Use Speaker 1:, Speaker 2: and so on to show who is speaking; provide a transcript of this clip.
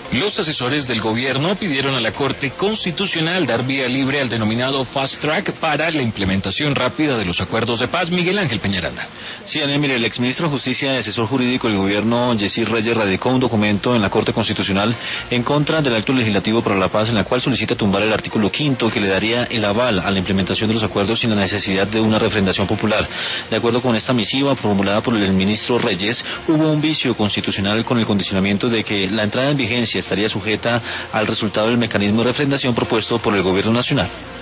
Speaker 1: Los asesores del gobierno pidieron a la Corte Constitucional dar vía libre al denominado Fast Track para la implementación rápida de los acuerdos de paz. Miguel Ángel Peñaranda.
Speaker 2: Sí, mire, el exministro de Justicia y asesor jurídico del gobierno, Yesir Reyes, radicó un documento en la Corte Constitucional en contra del acto legislativo para la paz, en la cual solicita tumbar el artículo 5 que le daría el aval a la implementación de los acuerdos sin la necesidad de una refrendación popular. De acuerdo con esta misiva formulada por el ministro Reyes, hubo un vicio constitucional con el condicionamiento de que la entrada en vigencia estaría sujeta al resultado del mecanismo de refrendación propuesto por el gobierno nacional.